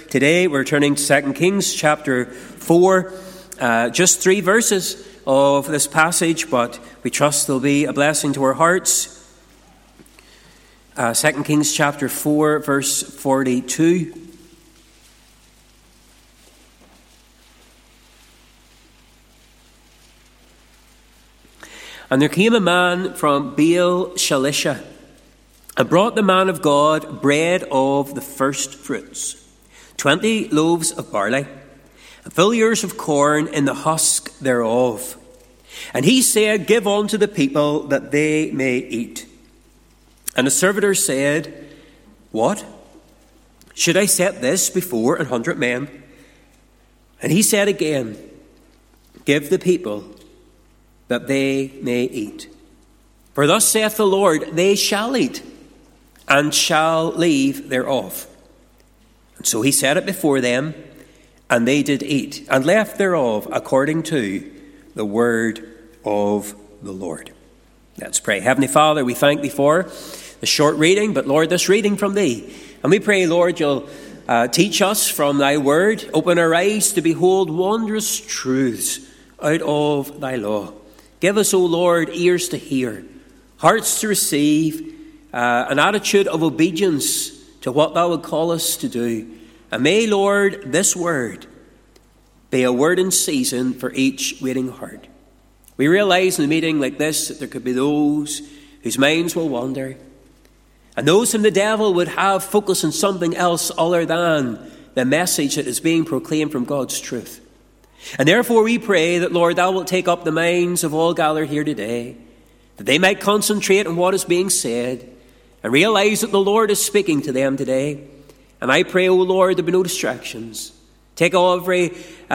Today we're turning to 2 Kings chapter 4, just 3 verses of this passage, but we trust they'll be a blessing to our hearts. 2 Kings chapter 4, verse 42. And there came a man from Baal Shalisha, and brought the man of God bread of the first fruits, 20 loaves of barley, and full ears of corn in the husk thereof. And he said, Give unto the people that they may eat. And the servitor said, What? Should I set this before 100 men? And he said again, Give the people that they may eat. For thus saith the Lord, They shall eat, and shall leave thereof. And so he set it before them, and they did eat, and left thereof according to the word of the Lord. Let's pray. Heavenly Father, we thank Thee for the short reading, but Lord, this reading from Thee. And we pray, Lord, You'll teach us from Thy word, open our eyes to behold wondrous truths out of Thy law. Give us, O Lord, ears to hear, hearts to receive, an attitude of obedience to what Thou would call us to do. And may, Lord, this word be a word in season for each waiting heart. We realize in a meeting like this that there could be those whose minds will wander, and those whom the devil would have focus on something else other than the message that is being proclaimed from God's truth. And therefore we pray that, Lord, Thou wilt take up the minds of all gathered here today, that they might concentrate on what is being said and realize that the Lord is speaking to them today. And I pray, O Lord, there be no distractions. Take every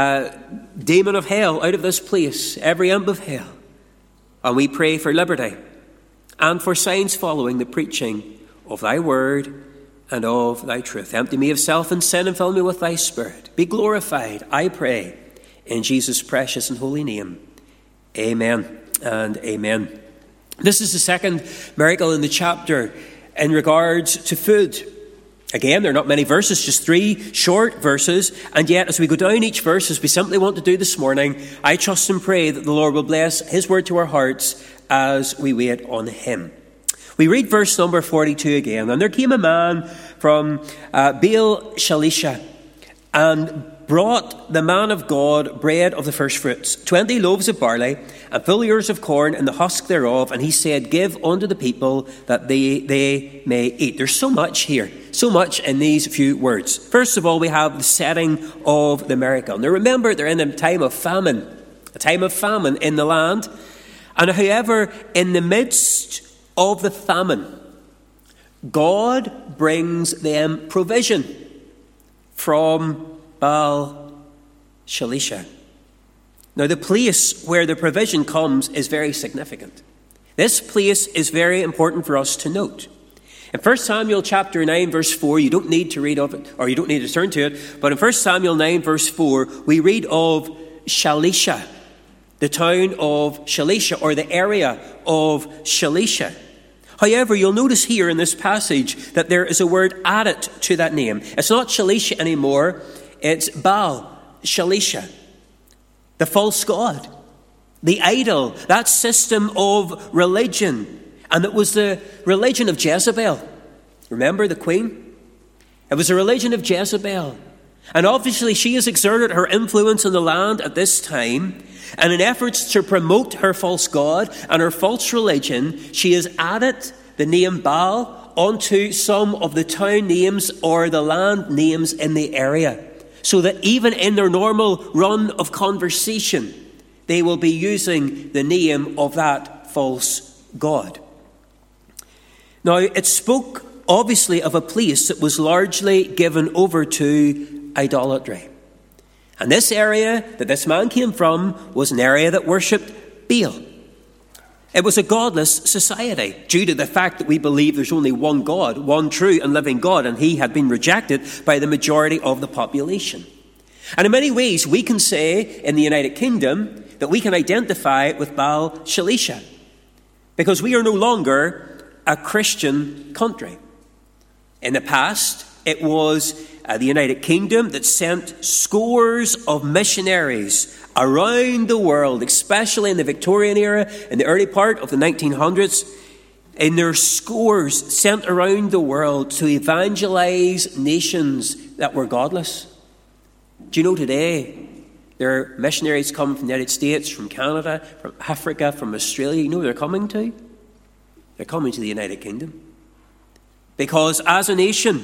demon of hell out of this place, every imp of hell. And we pray for liberty and for signs following the preaching of Thy word and of Thy truth. Empty me of self and sin and fill me with Thy Spirit. Be glorified, I pray, in Jesus' precious and holy name. Amen and amen. This is the second miracle in the chapter in regards to food. Again, there are not many verses, just 3 short verses. And yet, as we go down each verse, as we simply want to do this morning, I trust and pray that the Lord will bless His word to our hearts as we wait on Him. We read verse number 42 again. And there came a man from Baal Shalisha, and brought the man of God bread of the first fruits, 20 loaves of barley, and full ears of corn in the husk thereof. And he said, Give unto the people that they may eat. There's so much here, so much in these few words. First of all, we have the setting of the miracle. Now remember, they're in a time of famine in the land. And however, in the midst of the famine, God brings them provision from Baal Shalisha. Now, the place where the provision comes is very significant. This place is very important for us to note. In 1 Samuel chapter 9, verse 4, you don't need to read of it, or you don't need to turn to it, but in 1 Samuel 9, verse 4, we read of Shalisha, the town of Shalisha, or the area of Shalisha. However, you'll notice here in this passage that there is a word added to that name. It's not Shalisha anymore. It's Baal Shalisha, the false god, the idol, that system of religion. And it was the religion of Jezebel. Remember the queen? It was the religion of Jezebel. And obviously she has exerted her influence in the land at this time. And in efforts to promote her false god and her false religion, she has added the name Baal onto some of the town names or the land names in the area, so that even in their normal run of conversation, they will be using the name of that false god. Now, it spoke obviously of a place that was largely given over to idolatry. And this area that this man came from was an area that worshipped Baal. It was a godless society due to the fact that we believe there's only one God, one true and living God, and He had been rejected by the majority of the population. And in many ways, we can say in the United Kingdom that we can identify with Baal Shalisha, because we are no longer a Christian country. In the past, it was the United Kingdom that sent scores of missionaries around the world, especially in the Victorian era, in the early part of the 1900s, in their scores sent around the world to evangelize nations that were godless. Do you know today there are missionaries coming from the United States, from Canada, from Africa, from Australia? You know where they're coming to? They're coming to the United Kingdom. Because as a nation,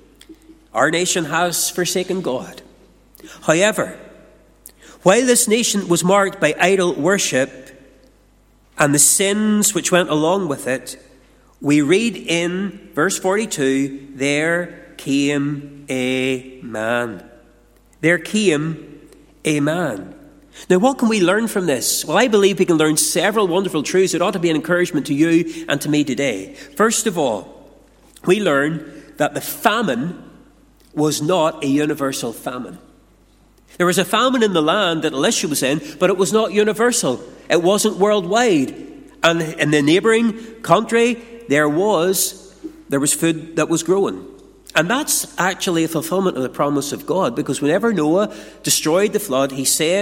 our nation has forsaken God. However, while this nation was marked by idol worship and the sins which went along with it, we read in verse 42, there came a man. There came a man. Now, what can we learn from this? Well, I believe we can learn several wonderful truths that ought to be an encouragement to you and to me today. First of all, we learn that the famine was not a universal famine. There was a famine in the land that Elisha was in, but it was not universal. It wasn't worldwide. And in the neighbouring country, there was food that was growing. And that's actually a fulfillment of the promise of God, because whenever Noah destroyed the flood,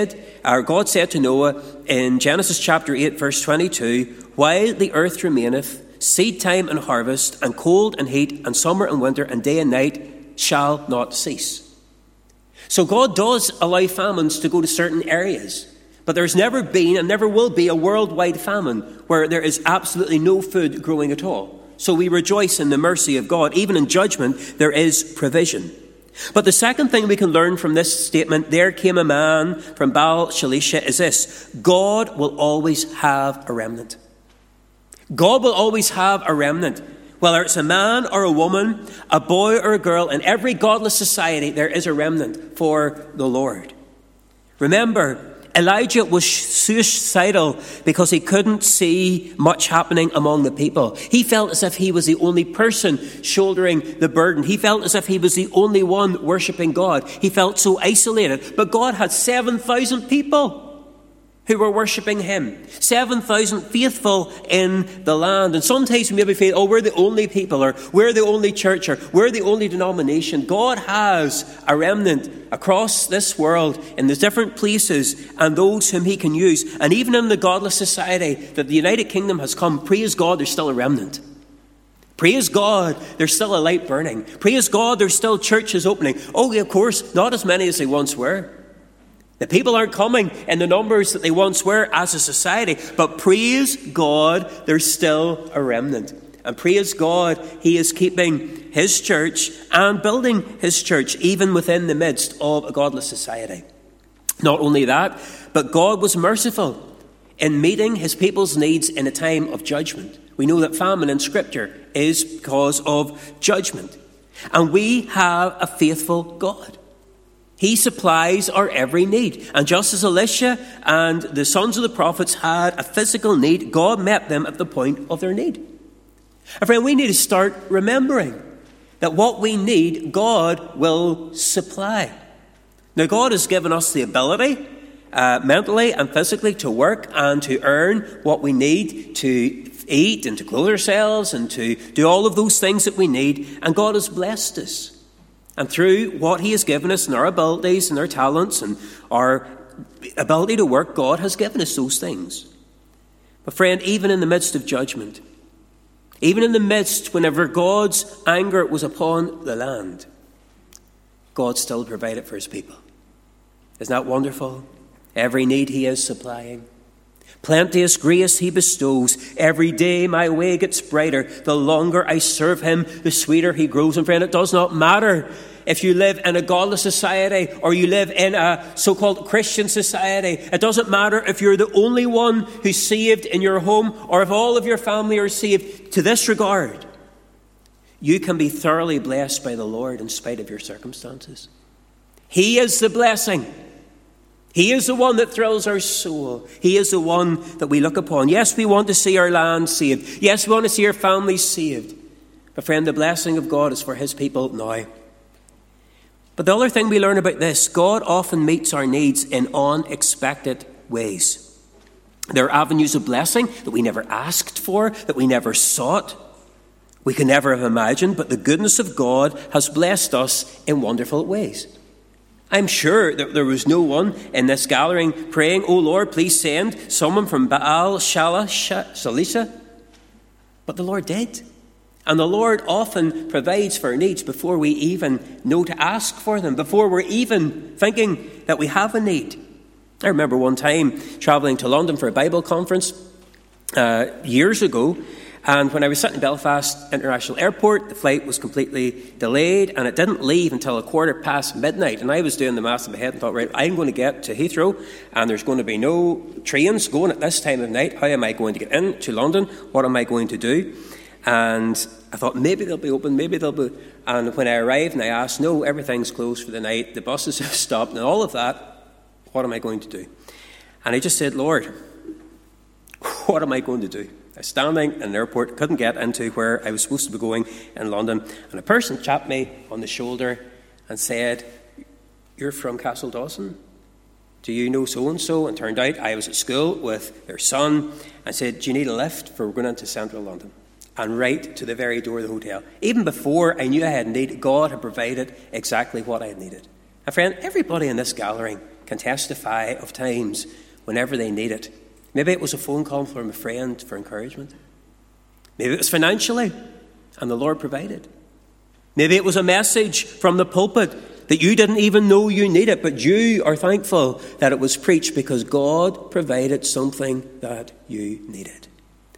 God said to Noah in Genesis chapter 8, verse 22, while the earth remaineth, seed time and harvest, and cold and heat, and summer and winter, and day and night shall not cease. So God does allow famines to go to certain areas, but there's never been and never will be a worldwide famine where there is absolutely no food growing at all. So we rejoice in the mercy of God. Even in judgment, there is provision. But the second thing we can learn from this statement, there came a man from Baal Shalisha, is this: God will always have a remnant. God will always have a remnant. Whether it's a man or a woman, a boy or a girl, in every godless society, there is a remnant for the Lord. Remember, Elijah was suicidal because he couldn't see much happening among the people. He felt as if he was the only person shouldering the burden. He felt as if he was the only one worshipping God. He felt so isolated. But God had 7,000 people who were worshipping him. 7,000 faithful in the land. And sometimes we maybe feel, we're the only people, or we're the only church, or we're the only denomination. God has a remnant across this world in the different places and those whom he can use. And even in the godless society that the United Kingdom has come, praise God, there's still a remnant. Praise God, there's still a light burning. Praise God, there's still churches opening. Of course, not as many as they once were. The people aren't coming in the numbers that they once were as a society. But praise God, there's still a remnant. And praise God, he is keeping his church and building his church even within the midst of a godless society. Not only that, but God was merciful in meeting his people's needs in a time of judgment. We know that famine in Scripture is because of judgment. And we have a faithful God. He supplies our every need. And just as Elisha and the sons of the prophets had a physical need, God met them at the point of their need. And friend, we need to start remembering that what we need, God will supply. Now, God has given us the ability, mentally and physically, to work and to earn what we need to eat and to clothe ourselves and to do all of those things that we need. And God has blessed us. And through what he has given us and our abilities and our talents and our ability to work, God has given us those things. But friend, even in the midst of judgment, even in the midst whenever God's anger was upon the land, God still provided for his people. Isn't that wonderful? Every need he is supplying. Plenteous grace he bestows. Every day my way gets brighter. The longer I serve him, the sweeter he grows. And friend, it does not matter if you live in a godless society or you live in a so-called Christian society. It doesn't matter if you're the only one who's saved in your home or if all of your family are saved. To this regard, you can be thoroughly blessed by the Lord in spite of your circumstances. He is the blessing. He is the one that thrills our soul. He is the one that we look upon. Yes, we want to see our land saved. Yes, we want to see our families saved. But friend, the blessing of God is for his people now. But the other thing we learn about this, God often meets our needs in unexpected ways. There are avenues of blessing that we never asked for, that we never sought. we can never have imagined, but the goodness of God has blessed us in wonderful ways. I'm sure that there was no one in this gathering praying, "Oh Lord, please send someone from Baal Shalisha." But the Lord did. And the Lord often provides for our needs before we even know to ask for them, before we're even thinking that we have a need. I remember one time travelling to London for a Bible conference years ago. And when I was sitting in Belfast International Airport, the flight was completely delayed and it didn't leave until midnight. And I was doing the maths in my head and thought, right, I'm going to get to Heathrow and there's going to be no trains going at this time of night. How am I going to get into London? What am I going to do? And I thought, maybe they'll be open, maybe they'll be... And when I arrived and I asked, no, everything's closed for the night, the buses have stopped and all of that, what am I going to do? And I just said, Lord, what am I going to do? I was standing in an airport, couldn't get into where I was supposed to be going in London, and a person tapped me on the shoulder and said, "You're from Castle Dawson? Do you know so-and-so?" And turned out I was at school with their son, and said, "Do you need a lift for going into central London?" And right to the very door of the hotel. Even before I knew I had need, God had provided exactly what I had needed. And friend, everybody in this gathering can testify of times whenever they need it. Maybe it was a phone call from a friend for encouragement. Maybe it was financially, and the Lord provided. Maybe it was a message from the pulpit that you didn't even know you needed, but you are thankful that it was preached because God provided something that you needed.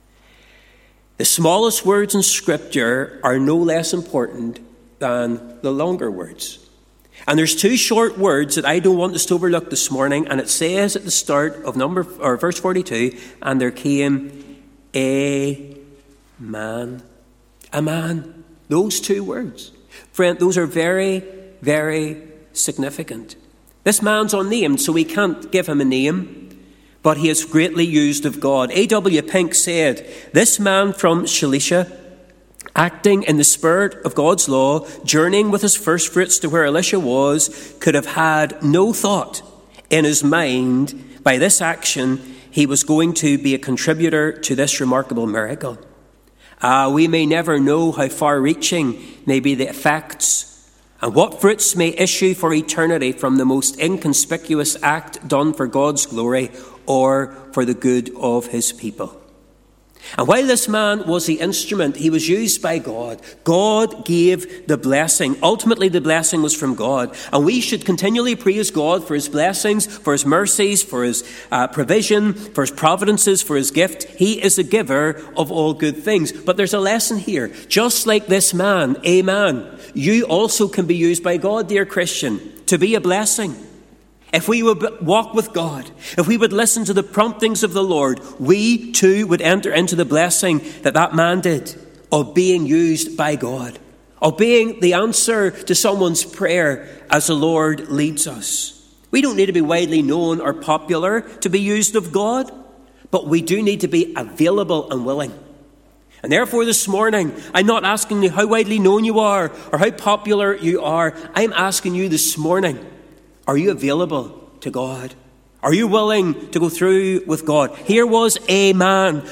The smallest words in Scripture are no less important than the longer words. And there's two short words that I don't want us to overlook this morning, and it says at the start of verse 42, and there came a man. A man. Those two words. Friend, those are very, very significant. This man's unnamed, so we can't give him a name, but he is greatly used of God. A.W. Pink said, "This man from Shalisha, acting in the spirit of God's law, journeying with his first fruits to where Elisha was, could have had no thought in his mind by this action he was going to be a contributor to this remarkable miracle." We may never know how far-reaching may be the effects and what fruits may issue for eternity from the most inconspicuous act done for God's glory or for the good of his people. And while this man was the instrument, he was used by God. God gave the blessing. Ultimately, the blessing was from God. And we should continually praise God for his blessings, for his mercies, for his provision, for his providences, for his gift. He is the giver of all good things. But there's a lesson here. Just like this man, a man, you also can be used by God, dear Christian, to be a blessing. If we would walk with God, if we would listen to the promptings of the Lord, we too would enter into the blessing that that man did of being used by God, of being the answer to someone's prayer as the Lord leads us. We don't need to be widely known or popular to be used of God, but we do need to be available and willing. And therefore this morning, I'm not asking you how widely known you are or how popular you are. I'm asking you this morning, are you available to God? Are you willing to go through with God? Here was a man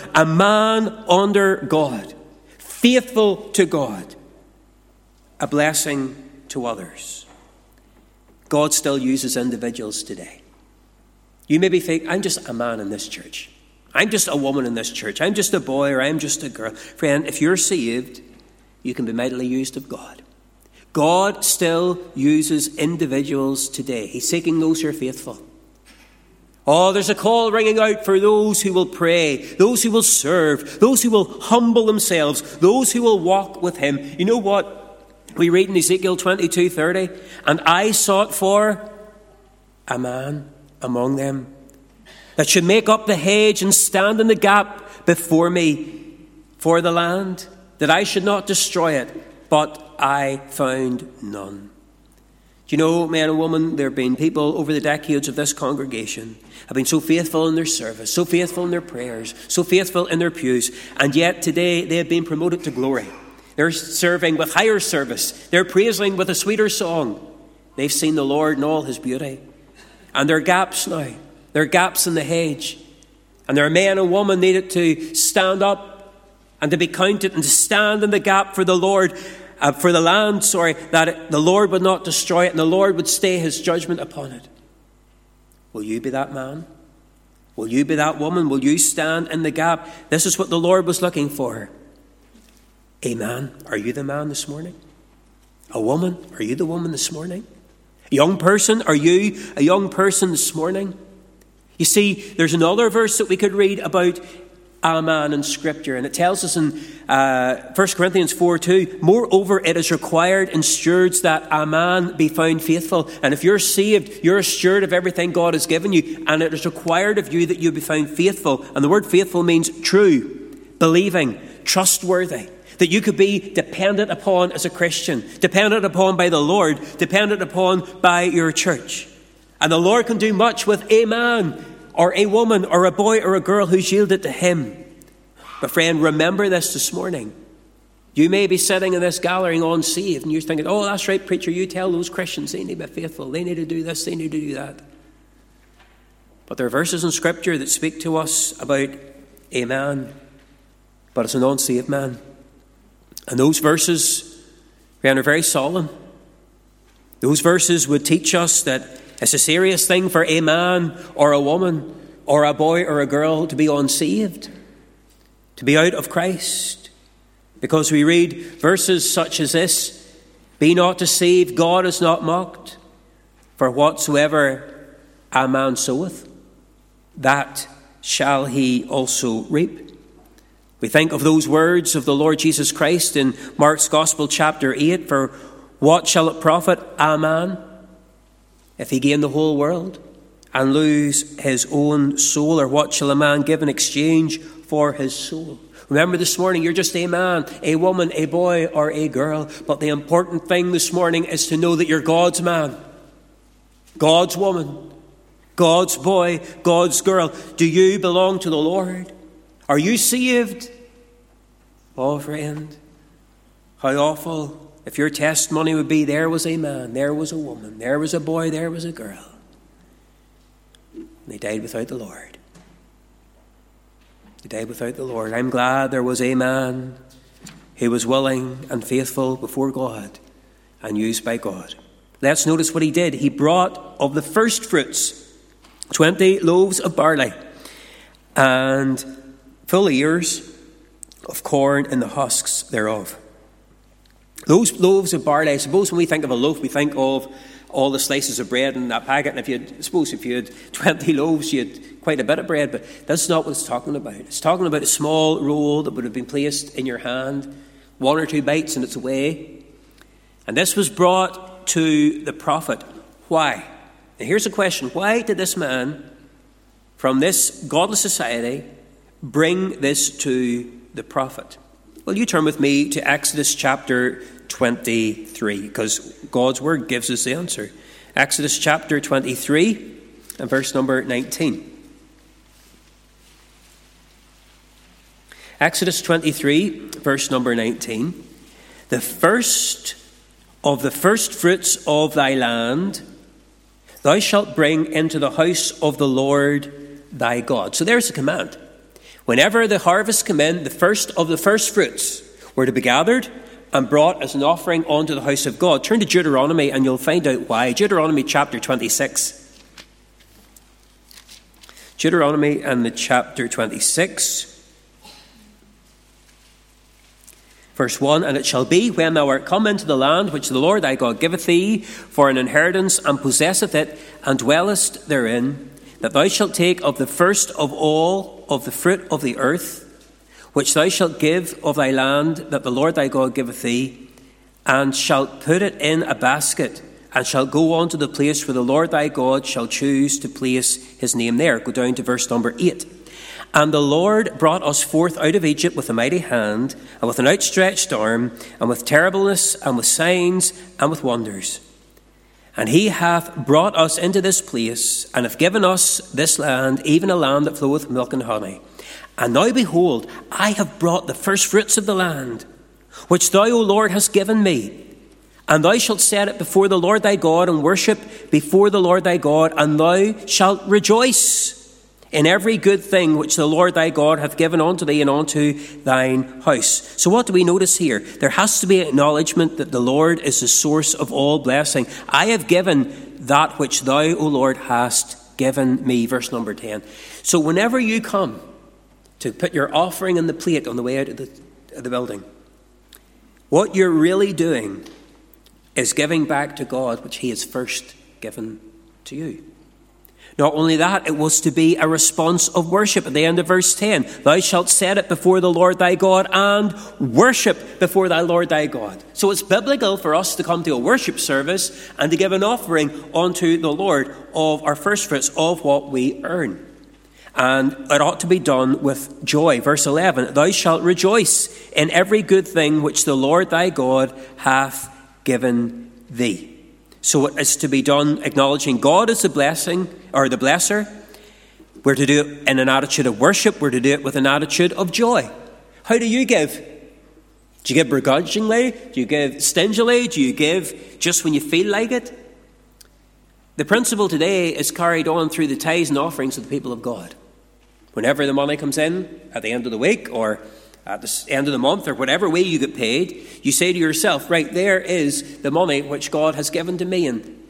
under God, faithful to God, a blessing to others. God still uses individuals today. You maybe think, I'm just a man in this church. I'm just a woman in this church. I'm just a boy or I'm just a girl. Friend, if you're saved, you can be mightily used of God. God still uses individuals today. He's seeking those who are faithful. Oh, there's a call ringing out for those who will pray, those who will serve, those who will humble themselves, those who will walk with him. You know what? We read in Ezekiel 22:30, and I sought for a man among them that should make up the hedge and stand in the gap before me for the land, that I should not destroy it, but I found none. Do you know, men and women, there have been people over the decades of this congregation have been so faithful in their service, so faithful in their prayers, so faithful in their pews, and yet today they have been promoted to glory. They're serving with higher service. They're praising with a sweeter song. They've seen the Lord in all his beauty. And there are gaps now. There are gaps in the hedge. And there are men and women needed to stand up and to be counted and to stand in the gap for the Lord, for the land, that the Lord would not destroy it and the Lord would stay his judgment upon it. Will you be that man? Will you be that woman? Will you stand in the gap? This is what the Lord was looking for. A man, are you the man this morning? A woman, are you the woman this morning? A young person, are you a young person this morning? You see, there's another verse that we could read about a man in Scripture, and it tells us in 1 Corinthians 4:2, moreover, it is required in stewards that a man be found faithful. And if you're saved, you're a steward of everything God has given you, and it is required of you that you be found faithful. And the word faithful means true, believing, trustworthy. That you could be dependent upon as a Christian, dependent upon by the Lord, dependent upon by your church. And the Lord can do much with a man or a woman or a boy or a girl who's yielded to him. But friend, remember this morning. You may be sitting in this gallery unsaved and you're thinking, oh, that's right, preacher, you tell those Christians they need to be faithful. They need to do this, they need to do that. But there are verses in Scripture that speak to us about a man, but it's an unsaved man. And those verses, friend, are very solemn. Those verses would teach us that it's a serious thing for a man or a woman or a boy or a girl to be unsaved, to be out of Christ. Because we read verses such as this, be not deceived, God is not mocked, for whatsoever a man soweth, that shall he also reap. We think of those words of the Lord Jesus Christ in Mark's Gospel chapter 8, for what shall it profit a man if he gain the whole world and lose his own soul? Or what shall a man give in exchange for his soul? Remember this morning, you're just a man, a woman, a boy, or a girl. But the important thing this morning is to know that you're God's man, God's woman, God's boy, God's girl. Do you belong to the Lord? Are you saved? Oh, friend, how awful if your testimony would be there was a man, there was a woman, there was a boy, there was a girl. And they died without the Lord. They died without the Lord. I'm glad there was a man who was willing and faithful before God and used by God. Let's notice what he did. He brought of the first fruits 20 loaves of barley and full ears of corn in the husks thereof. Those loaves of barley, I suppose when we think of a loaf, we think of all the slices of bread in that packet. And if you had 20 loaves, you had quite a bit of bread. But that's not what it's talking about. It's talking about a small roll that would have been placed in your hand, one or two bites and it's away. And this was brought to the prophet. Why? And here's the question. Why did this man from this godless society bring this to the prophet? Well, you turn with me to Exodus chapter 23, because God's word gives us the answer. Exodus chapter 23 and verse number 19. Exodus 23, verse number 19. The first of the first fruits of thy land thou shalt bring into the house of the Lord thy God. So there's a command. Whenever the harvest come in, the first of the first fruits were to be gathered and brought as an offering onto the house of God. Turn to Deuteronomy and you'll find out why. Deuteronomy chapter 26. Deuteronomy and the chapter 26. Verse 1, and it shall be when thou art come into the land which the Lord thy God giveth thee for an inheritance, and possesseth it, and dwellest therein, that thou shalt take of the first of all of the fruit of the earth, which thou shalt give of thy land that the Lord thy God giveth thee, and shalt put it in a basket, and shalt go on to the place where the Lord thy God shall choose to place his name there. Go down to verse number 8. And the Lord brought us forth out of Egypt with a mighty hand, and with an outstretched arm, and with terribleness, and with signs, and with wonders. And he hath brought us into this place, and hath given us this land, even a land that floweth with milk and honey. And now behold, I have brought the first fruits of the land, which thou, O Lord, hast given me. And thou shalt set it before the Lord thy God, and worship before the Lord thy God, and thou shalt rejoice in every good thing which the Lord thy God hath given unto thee and unto thine house. So what do we notice here? There has to be acknowledgement that the Lord is the source of all blessing. I have given that which thou, O Lord, hast given me. Verse number 10. So whenever you come to put your offering in the plate on the way out of the building, what you're really doing is giving back to God which he has first given to you. Not only that, it was to be a response of worship. At the end of verse 10, thou shalt set it before the Lord thy God and worship before thy Lord thy God. So it's biblical for us to come to a worship service and to give an offering unto the Lord of our first fruits of what we earn. And it ought to be done with joy. Verse 11, thou shalt rejoice in every good thing which the Lord thy God hath given thee. So it is to be done acknowledging God as the blessing or the blesser. We're to do it in an attitude of worship. We're to do it with an attitude of joy. How do you give? Do you give begrudgingly? Do you give stingily? Do you give just when you feel like it? The principle today is carried on through the tithes and offerings of the people of God. Whenever the money comes in at the end of the week or at the end of the month or whatever way you get paid, you say to yourself, right, there is the money which God has given to me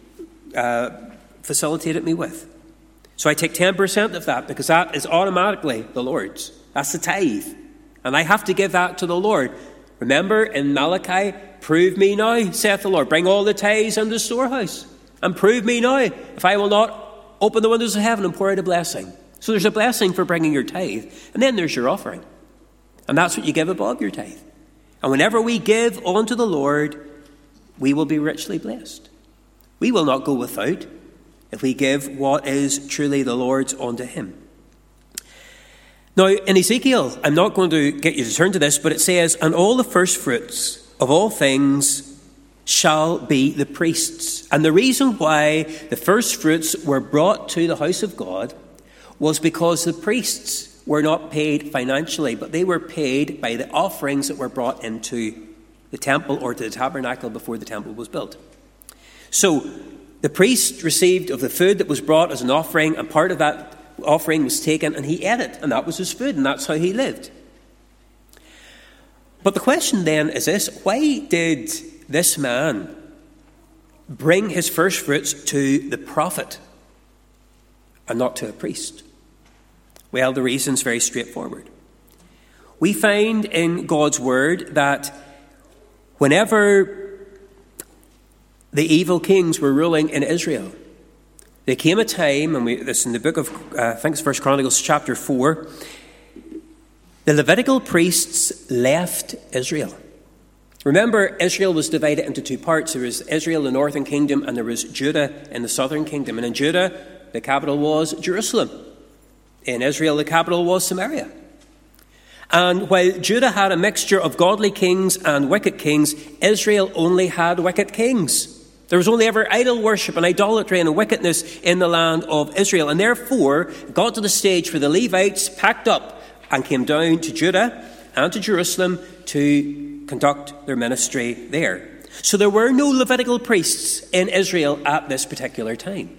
and facilitated me with. So I take 10% of that because that is automatically the Lord's. That's the tithe. And I have to give that to the Lord. Remember in Malachi, prove me now, saith the Lord. Bring all the tithes into the storehouse and prove me now if I will not open the windows of heaven and pour out a blessing. So there's a blessing for bringing your tithe. And then there's your offering. And that's what you give above your tithe. And whenever we give unto the Lord, we will be richly blessed. We will not go without if we give what is truly the Lord's unto him. Now, in Ezekiel, I'm not going to get you to turn to this, but it says, and all the first fruits of all things shall be the priests. And the reason why the first fruits were brought to the house of God was because the priests were not paid financially, but they were paid by the offerings that were brought into the temple or to the tabernacle before the temple was built. So the priest received of the food that was brought as an offering, and part of that offering was taken and he ate it, and that was his food, and that's how he lived. But the question then is this: why did this man bring his first fruits to the prophet and not to a priest? Well, the reason's very straightforward. We find in God's word that whenever the evil kings were ruling in Israel, there came a time, and this in the book of, I think it's 1 Chronicles chapter 4, the Levitical priests left Israel. Remember, Israel was divided into two parts. There was Israel, the northern kingdom, and there was Judah in the southern kingdom. And in Judah, the capital was Jerusalem. In Israel, the capital was Samaria. And while Judah had a mixture of godly kings and wicked kings, Israel only had wicked kings. There was only ever idol worship and idolatry and wickedness in the land of Israel. And therefore, it got to the stage where the Levites packed up and came down to Judah and to Jerusalem to conduct their ministry there. So there were no Levitical priests in Israel at this particular time.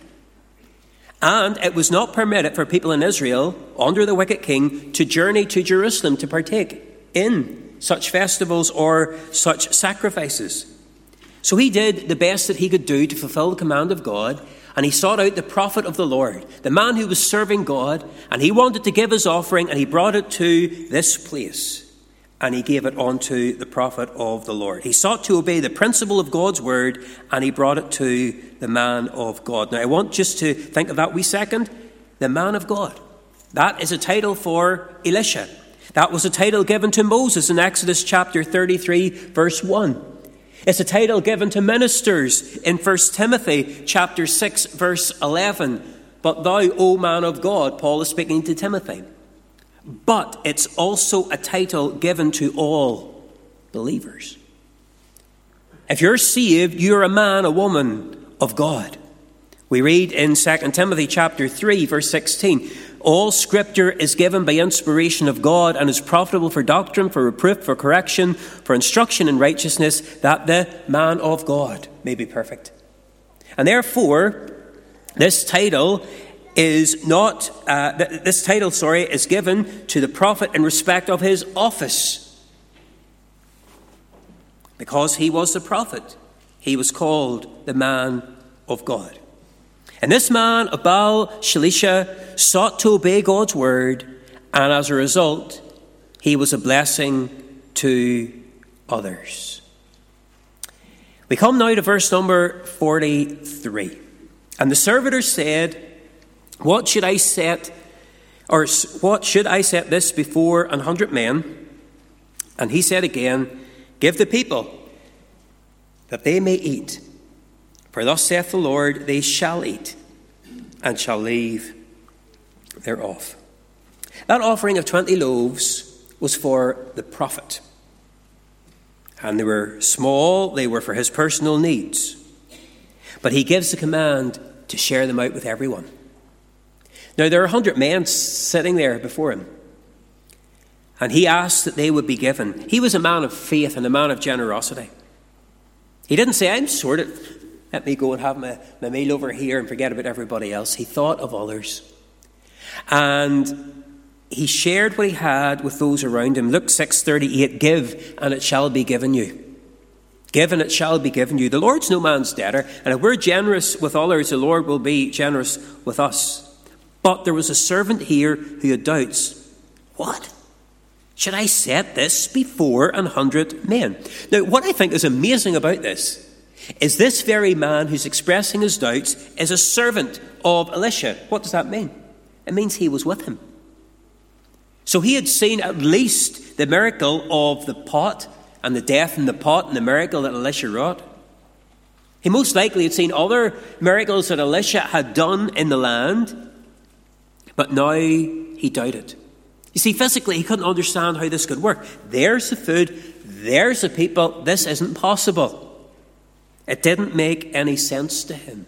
And it was not permitted for people in Israel, under the wicked king, to journey to Jerusalem to partake in such festivals or such sacrifices. So he did the best that he could do to fulfill the command of God, and he sought out the prophet of the Lord, the man who was serving God, and he wanted to give his offering, and he brought it to this place, and he gave it unto the prophet of the Lord. He sought to obey the principle of God's word, and he brought it to the man of God. Now, I want just to think of that wee second. The man of God. That is a title for Elisha. That was a title given to Moses in Exodus chapter 33, verse 1. It's a title given to ministers in 1 Timothy chapter 6, verse 11. But thou, O man of God, Paul is speaking to Timothy. But it's also a title given to all believers. If you're saved, you're a man, a woman of God. We read in 2 Timothy chapter 3, verse 16, all scripture is given by inspiration of God and is profitable for doctrine, for reproof, for correction, for instruction in righteousness, that the man of God may be perfect. And therefore, this title is not, this title, is given to the prophet in respect of his office. Because he was the prophet, he was called the man of God. And this man of Baal Shalisha sought to obey God's word, and as a result, he was a blessing to others. We come now to verse number 43. And the servitor said, what should I set this before 100 men? And he said again, give the people, that they may eat. For thus saith the Lord, they shall eat, and shall leave thereof. That offering of 20 loaves was for the prophet. And they were small, they were for his personal needs. But he gives the command to share them out with everyone. Now there are 100 men sitting there before him. And he asked that they would be given. He was a man of faith and a man of generosity. He didn't say, I'm sorted, let me go and have my meal over here and forget about everybody else. He thought of others. And he shared what he had with those around him. Luke 6:38, give and it shall be given you. Give and it shall be given you. The Lord's no man's debtor. And if we're generous with others, the Lord will be generous with us. But there was a servant here who had doubts. What? Should I set this before 100 men? Now, what I think is amazing about this is this very man who's expressing his doubts is a servant of Elisha. What does that mean? It means he was with him. So he had seen at least the miracle of the pot and the death in the pot and the miracle that Elisha wrought. He most likely had seen other miracles that Elisha had done in the land, but now he doubted. You see, physically he couldn't understand how this could work. There's the food, there's the people, this isn't possible. It didn't make any sense to him.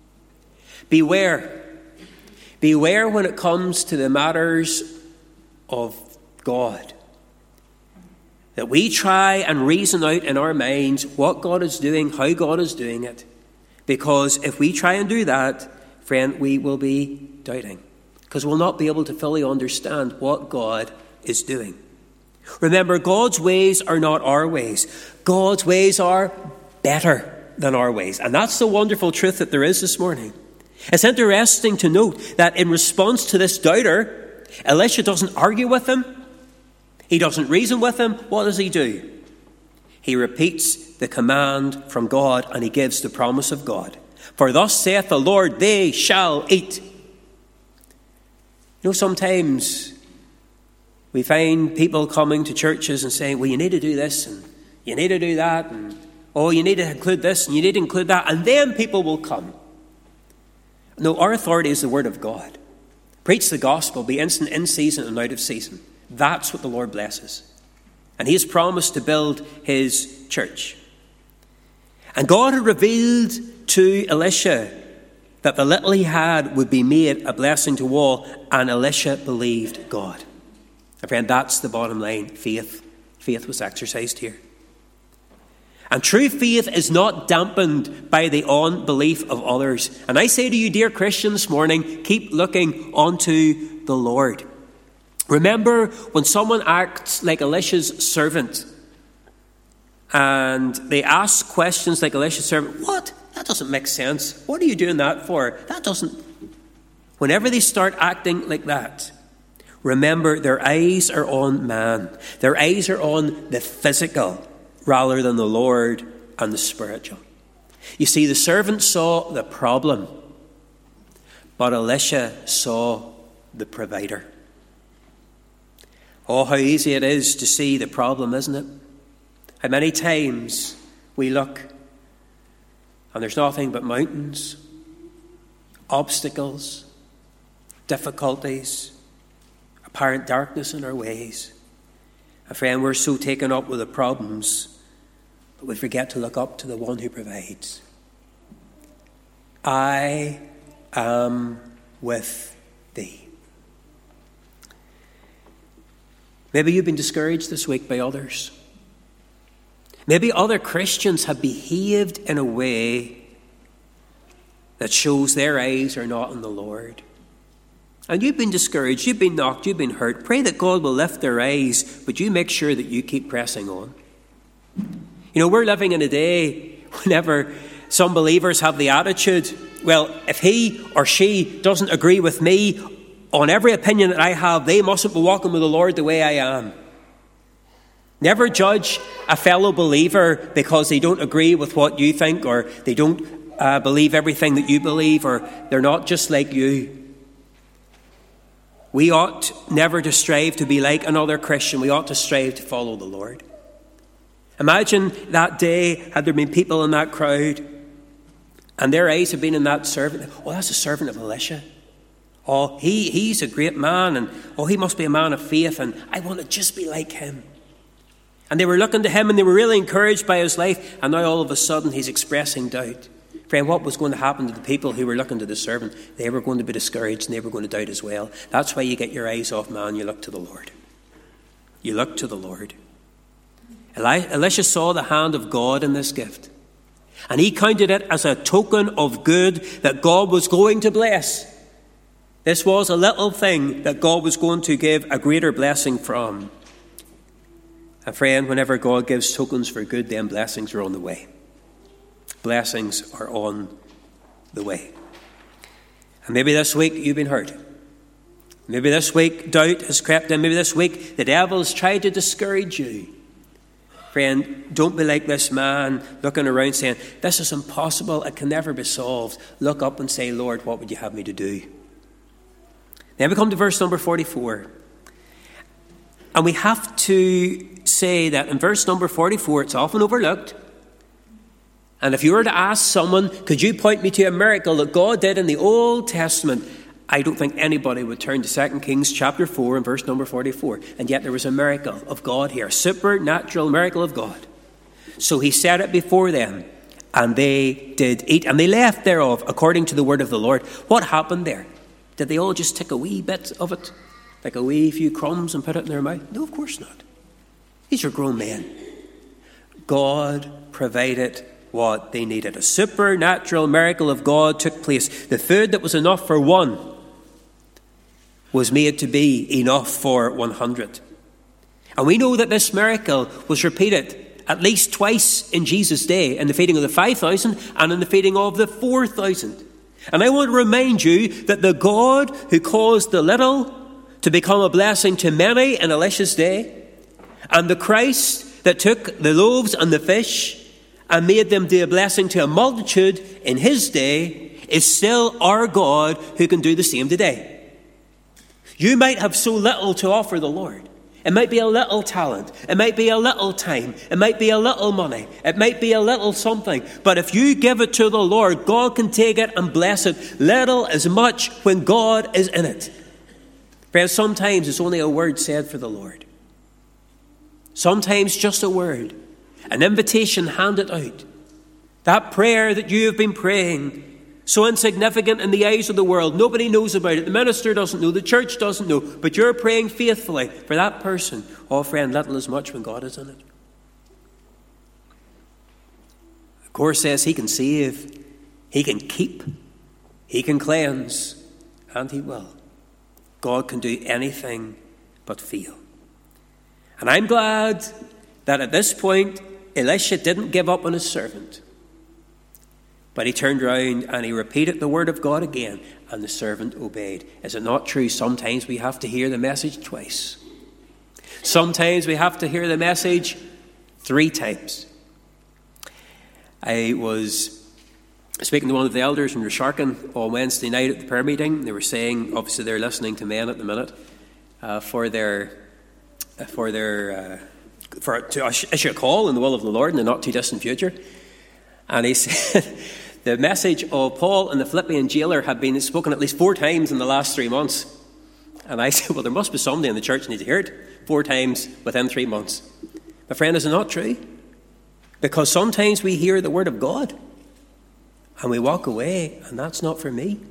Beware. Beware when it comes to the matters of God. That we try and reason out in our minds what God is doing, how God is doing it. Because if we try and do that, friend, we will be doubting. Because we'll not be able to fully understand what God is doing. Remember, God's ways are not our ways. God's ways are better than our ways. And that's the wonderful truth that there is this morning. It's interesting to note that in response to this doubter, Elisha doesn't argue with him. He doesn't reason with him. What does he do? He repeats the command from God and he gives the promise of God. For thus saith the Lord, they shall eat. You know, sometimes we find people coming to churches and saying, well, you need to do this and you need to do that and oh, you need to include this and you need to include that, and then people will come. No, our authority is the word of God. Preach the gospel, be instant in season and out of season. That's what the Lord blesses. And he has promised to build his church. And God had revealed to Elisha that the little he had would be made a blessing to all, and Elisha believed God. And friend, that's the bottom line. Faith was exercised here. And true faith is not dampened by the unbelief of others. And I say to you, dear Christian, this morning, keep looking unto the Lord. Remember when someone acts like Elisha's servant and they ask questions like Elisha's servant, what? That doesn't make sense. What are you doing that for? That doesn't. Whenever they start acting like that, remember their eyes are on man. Their eyes are on the physical rather than the Lord and the spiritual. You see, the servant saw the problem, but Elisha saw the provider. Oh, how easy it is to see the problem, isn't it? How many times we look and there's nothing but mountains, obstacles, difficulties, apparent darkness in our ways. And friend, we're so taken up with the problems, but we forget to look up to the one who provides. I am with thee. Maybe you've been discouraged this week by others. Maybe other Christians have behaved in a way that shows their eyes are not on the Lord. and you've been discouraged, you've been knocked, you've been hurt, pray that God will lift their eyes, but you make sure that you keep pressing on. You know, we're living in a day whenever some believers have the attitude, well, if he or she doesn't agree with me on every opinion that I have, they mustn't be walking with the Lord the way I am. Never judge a fellow believer because they don't agree with what you think, or they don't believe everything that you believe, or they're not just like you. We ought never to strive to be like another Christian. We ought to strive to follow the Lord. Imagine that day, had there been people in that crowd and their eyes had been in that servant. Oh, that's a servant of Elisha. Oh, he's a great man, and oh, he must be a man of faith, and I want to just be like him. And they were looking to him and they were really encouraged by his life, and now all of a sudden he's expressing doubt. Friend, what was going to happen to the people who were looking to the servant? They were going to be discouraged and they were going to doubt as well. That's why you get your eyes off man, you look to the Lord. You look to the Lord. Elisha saw the hand of God in this gift, and he counted it as a token of good that God was going to bless. This was a little thing that God was going to give a greater blessing from. And friend, whenever God gives tokens for good, then blessings are on the way. Blessings are on the way. And maybe this week you've been hurt. Maybe this week doubt has crept in. Maybe this week the devil's tried to discourage you. Friend, don't be like this man looking around saying, this is impossible, it can never be solved. Look up and say, Lord, what would you have me to do? Then we come to verse number 44. And we have to say that in verse number 44, it's often overlooked. And if you were to ask someone, could you point me to a miracle that God did in the Old Testament? I don't think anybody would turn to 2 Kings chapter 4 and verse number 44. And yet there was a miracle of God here, a supernatural miracle of God. So he set it before them, and they did eat, and they left thereof according to the word of the Lord. What happened there? Did they all just take a wee bit of it, like a wee few crumbs, and put it in their mouth? No, of course not. These are grown men. God provided what they needed. A supernatural miracle of God took place. The food that was enough for one was made to be enough for 100. And we know that this miracle was repeated at least twice in Jesus' day, in the feeding of the 5,000 and in the feeding of the 4,000. And I want to remind you that the God who caused the little to become a blessing to many in Elisha's day, and the Christ that took the loaves and the fish and made them be a blessing to a multitude in his day, is still our God who can do the same today. You might have so little to offer the Lord. It might be a little talent. It might be a little time. It might be a little money. It might be a little something. But if you give it to the Lord, God can take it and bless it. Little as much when God is in it. Friends, sometimes it's only a word said for the Lord. Sometimes just a word. An invitation handed out. That prayer that you have been praying, so insignificant in the eyes of the world. Nobody knows about it. The minister doesn't know. The church doesn't know. But you're praying faithfully for that person. Oh, friend, little as much when God is in it. The course says he can save, he can keep, he can cleanse, and he will. God can do anything but fail. And I'm glad that at this point, Elisha didn't give up on his servant. But he turned around and he repeated the word of God again, and the servant obeyed. Is it not true? Sometimes we have to hear the message twice. Sometimes we have to hear the message 3 times. I was speaking to one of the elders in Resharkin on Wednesday night at the prayer meeting. They were saying, obviously they're listening to men at the minute, to issue a call in the will of the Lord in the not too distant future. And he said the message of Paul and the Philippian jailer had been spoken at least 4 times in the last 3 months. And I said, well, there must be somebody in the church who needs to hear it 4 times within 3 months. My friend, is it not true? Because sometimes we hear the word of God and we walk away, and that's not for me.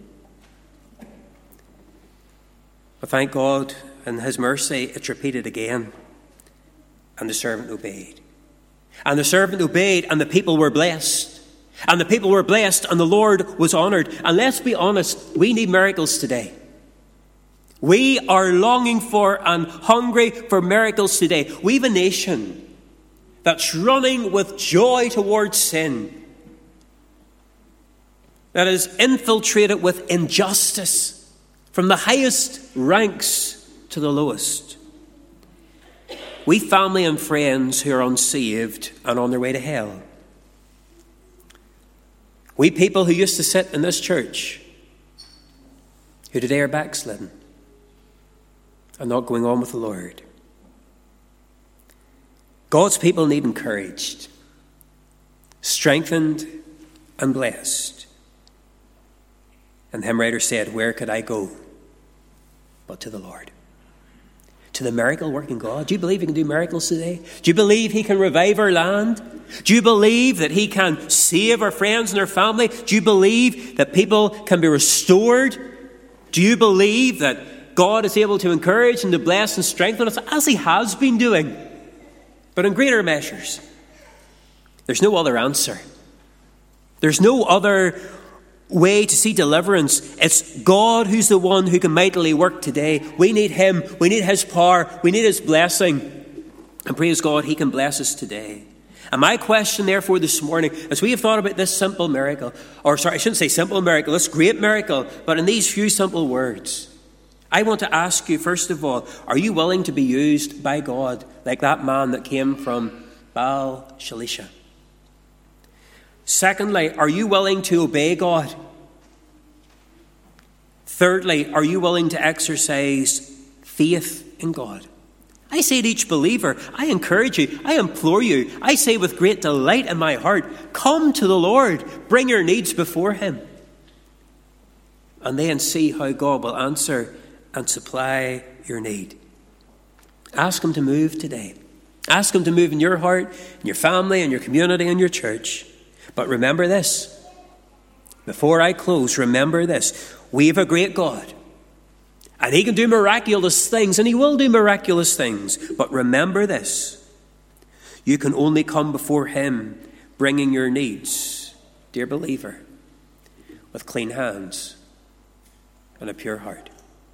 But thank God in his mercy, it's repeated again. And the servant obeyed. And the servant obeyed, and the people were blessed. And the people were blessed, and the Lord was honoured. And let's be honest, we need miracles today. We are longing for and hungry for miracles today. We have a nation that's running with joy towards sin, that is infiltrated with injustice from the highest ranks to the lowest. We family and friends who are unsaved and on their way to hell. We people who used to sit in this church, who today are backslidden and not going on with the Lord. God's people need encouraged, strengthened, and blessed. And the hymn writer said, where could I go but to the Lord? To the miracle-working God. Do you believe he can do miracles today? Do you believe he can revive our land? Do you believe that he can save our friends and their family? Do you believe that people can be restored? Do you believe that God is able to encourage and to bless and strengthen us as he has been doing, but in greater measures? There's no other answer. There's no other way to see deliverance. It's God who's the one who can mightily work today. We need him. We need his power. We need his blessing. And praise God, he can bless us today. And my question, therefore, this morning, as we have thought about this simple miracle, I shouldn't say simple miracle, this great miracle, but in these few simple words, I want to ask you, first of all, are you willing to be used by God like that man that came from Baal Shalisha? Secondly, are you willing to obey God? Thirdly, are you willing to exercise faith in God? I say to each believer, I encourage you, I implore you, I say with great delight in my heart, come to the Lord, bring your needs before him, and then see how God will answer and supply your need. Ask him to move today. Ask him to move in your heart, in your family, in your community, in your church. But remember this. Before I close, remember this. We have a great God. And he can do miraculous things, and he will do miraculous things. But remember this. You can only come before him bringing your needs, dear believer, with clean hands and a pure heart.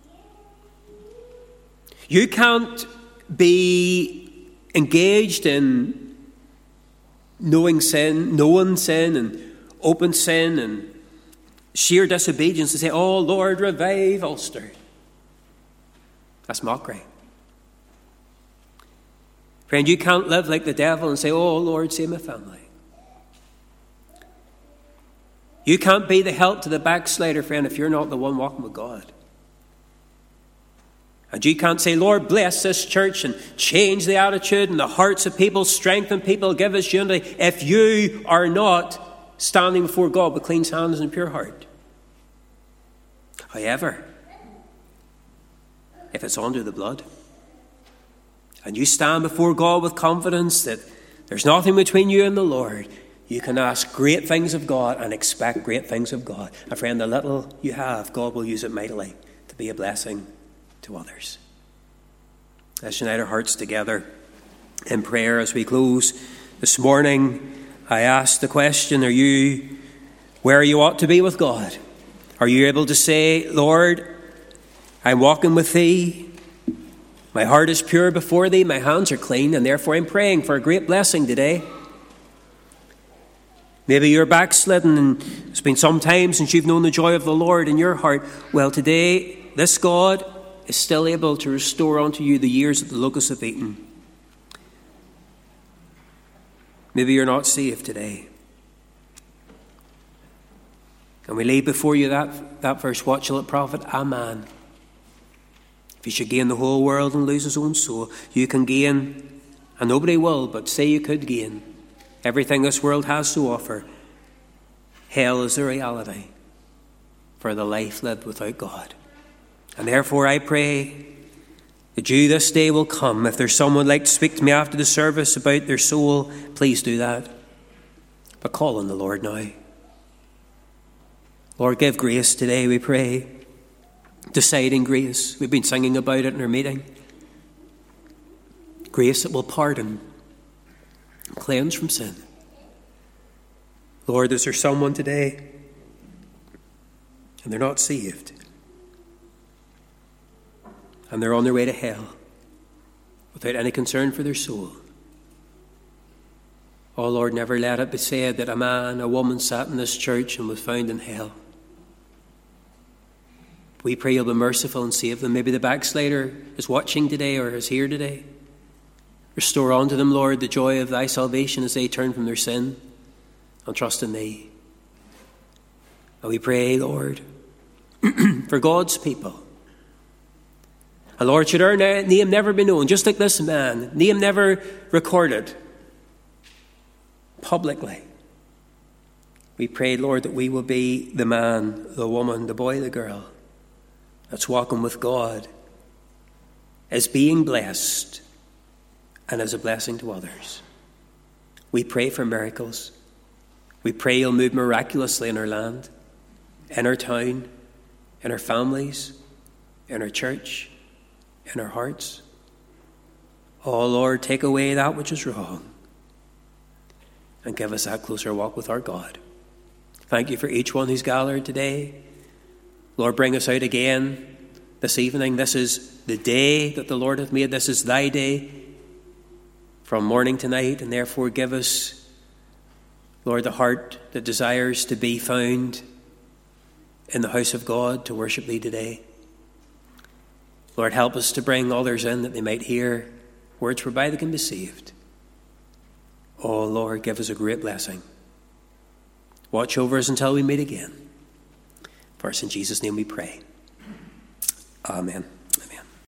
You can't be engaged in knowing sin and open sin and sheer disobedience and say, oh Lord, revive Ulster. That's mockery. Friend, you can't live like the devil and say, oh Lord, save my family. You can't be the help to the backslider, friend, if you're not the one walking with God. And you can't say, Lord, bless this church and change the attitude and the hearts of people, strengthen people, give us unity, if you are not standing before God with clean hands and a pure heart. However, if it's under the blood, and you stand before God with confidence that there's nothing between you and the Lord, you can ask great things of God and expect great things of God. And friend, the little you have, God will use it mightily to be a blessing to others. Let's unite our hearts together in prayer as we close this morning. I ask the question, are you where you ought to be with God? Are you able to say, Lord, I'm walking with thee, my heart is pure before thee, my hands are clean, and therefore I'm praying for a great blessing today? Maybe you're backslidden and it's been some time since you've known the joy of the Lord in your heart. Well, today, this God is still able to restore unto you the years that the locusts have eaten. Maybe you're not saved today. And we lay before you that verse, what shall it profit a man if he should gain the whole world and lose his own soul? You can gain, and nobody will, but say you could gain everything this world has to offer. Hell is the reality for the life lived without God. And therefore I pray that you this day will come. If there's someone who'd like to speak to me after the service about their soul, please do that. But call on the Lord now. Lord, give grace today, we pray. Deciding grace. We've been singing about it in our meeting. Grace that will pardon and cleanse from sin. Lord, is there someone today and they're not saved? and they're on their way to hell without any concern for their soul. Oh Lord, never let it be said that a man, a woman sat in this church and was found in hell. We pray you'll be merciful and save them. Maybe the backslider is watching today or is here today. Restore unto them, Lord, the joy of thy salvation as they turn from their sin and trust in thee. And we pray, Lord, for God's people. And Lord, should our name never be known, just like this man, name never recorded publicly. We pray, Lord, that we will be the man, the woman, the boy, the girl that's walking with God, as being blessed and as a blessing to others. We pray for miracles. We pray you'll move miraculously in our land, in our town, in our families, in our church, in our hearts. Oh Lord, take away that which is wrong and give us that closer walk with our God. Thank you for each one who's gathered today. Lord, bring us out again this evening. This is the day that the Lord hath made. This is thy day from morning to night, and therefore give us, Lord, the heart that desires to be found in the house of God to worship thee today. Lord, help us to bring others in that they might hear words whereby they can be saved. Oh Lord, give us a great blessing. Watch over us until we meet again. For us in Jesus' name we pray. Amen.